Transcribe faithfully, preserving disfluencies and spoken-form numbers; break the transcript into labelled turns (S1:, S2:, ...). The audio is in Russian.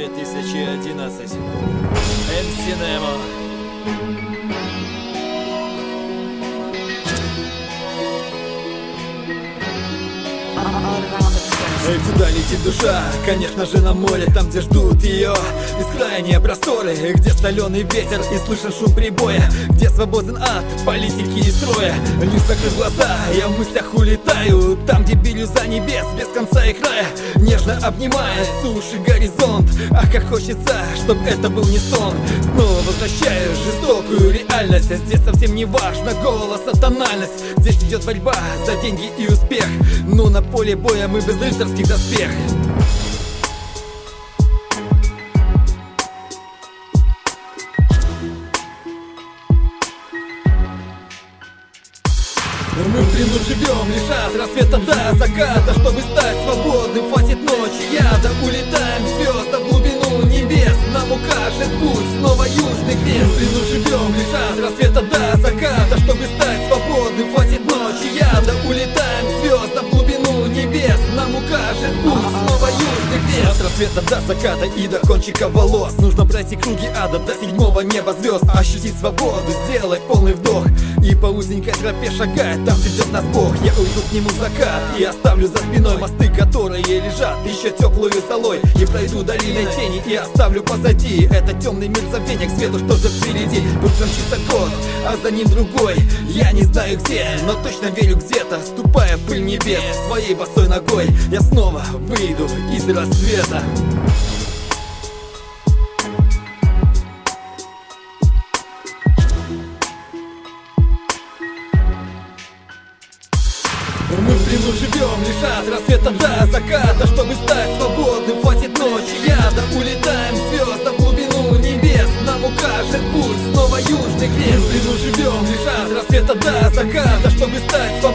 S1: тысячи одиннадцать. эм си Nemo. Эй, куда летит душа? Конечно же на море, там, где ждут ее бескрайние просторы, где соленый ветер и слышен шум прибоя, где свободен от политики и строя. Лишь закрыв глаза, я в мыслях улетаю там, где бирюза небес, без конца и края, нежно обнимая суши горизонт. Ах, как хочется, чтоб это был не сон. Снова возвращаю жестокую реальность. Здесь совсем не важно голос, а тональность. Здесь идет борьба за деньги и успех, но на поле боя мы без рыцарских доспех. Мы в плену живем лишь от рассвета до заката, чтобы стать свободным, хватит ночи яда. Улетаем к звездам в глубину небес, нам укажет путь снова южный крест. Мы в плену живем лишь от рассвета до заката, чтобы стать свободным, хватит ночи яда. Улетаем к звездам в глубину небес, нам укажет путь снова южный крест. От рассвета до заката и до кончика волос нужно пройти круги ада до седьмого неба звезд. Ощутить свободу, сделать полный вдох и по узенькой тропе шагать там, где ждет нас Бог. Я уйду к нему в закат и оставлю за спиной мосты, которые лежат еще теплую золой. И пройду долиной тени и оставлю позади этот темный мир забвения к свету, что ждет впереди. Тут промчится год, а за ним другой. Я не знаю где, но точно верю где-то, ступая в пыль небес своей босой ногой, я снова выйду из рассвета. Мы в плену живем лишь от рассвета до заката, чтобы стать свободным, хватит ночи яда. Улетаем к звездам в глубину небес, нам укажет путь снова южный крест. Мы в плену живем лишь от рассвета до заката, чтобы стать свободным.